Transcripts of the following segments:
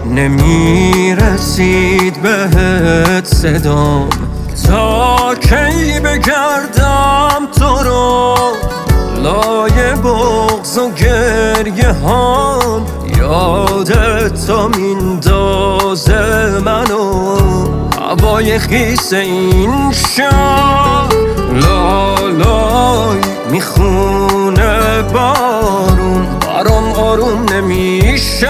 نمیرسید بهت صدام، تا کی بگردم تو رو لای بغض و گریه هام. یادت تا میندازه منو هوای خیس این شهر، لالای میخونه بارون برام آروم نمیشه.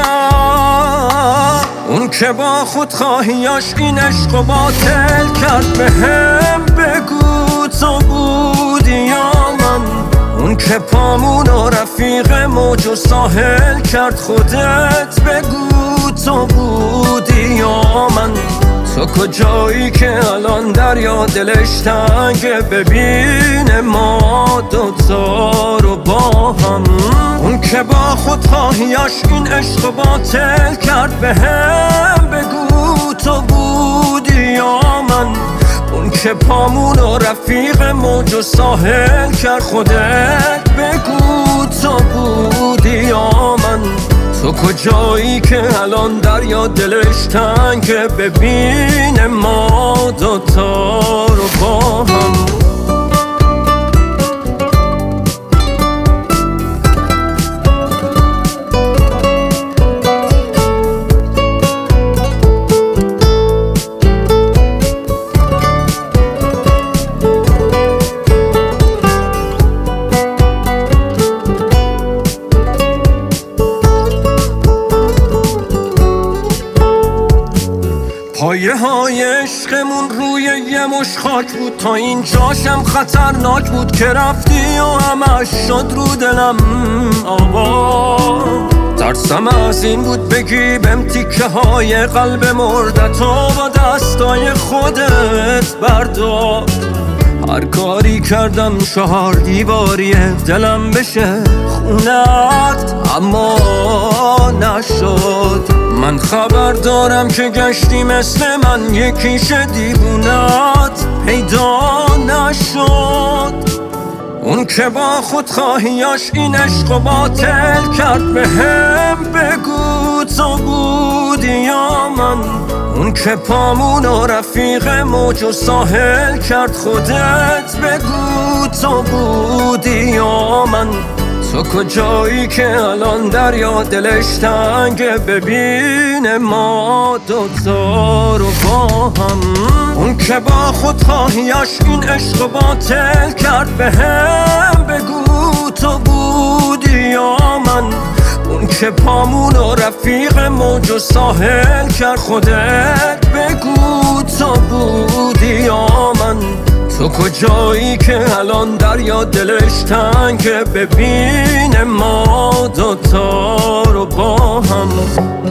اون که با خودخواهیاش این عشق باطل کرد بهم بگو تو بودی یا من؟ اون که پامونو رفیق موج و ساحل کرد خودت بگو تو بودی یا من؟ تو کجایی که الان دریا دلش تنگه ببینه ما دوتا رو با هم؟ اون که با خودخواهیاش این عشق باطل کرد بهم بگو تو بودی یا من؟ اون که پامونو رفیق موج و ساحل کرد خودت بگو تو بودی یا من؟ تو کجایی که الان دریا دلش تنگه ببینه ما دوتا رو با هم؟ پایه های عشقمون روی یه مش خاک بود، تا اینجاشم خطرناک بود که رفتی و همش شد رو دلم آوا. ترسم از این بود بگی بهم تیکه های قلب مردتو با دستای خودت بردار. هر کاری کردم 4 دیواری دلم بشه خونت اما نشد. من خبر دارم که گشتی مثل من یکیش دیوونت پیدا نشد. اون که با خودخواهیاش این عشق باطل کرد بهم بگو تو بودی یا من؟ اون که پامونو رفیق موج و ساحل کرد خودت بگو تو بودی یا من؟ تو کجایی که الان دریا دلش تنگه ببینه ما دوتا رو با هم؟ اون که با خودخواهیاش این عشق باطل کرد بهم بگو تو بودی یا من؟ اون که پامونو رفیق موج و ساحل کرد خودت بگو تو بودی یا من؟ تو کجایی که الان دریا دلش تنگه ببینه ما دوتا رو با هم؟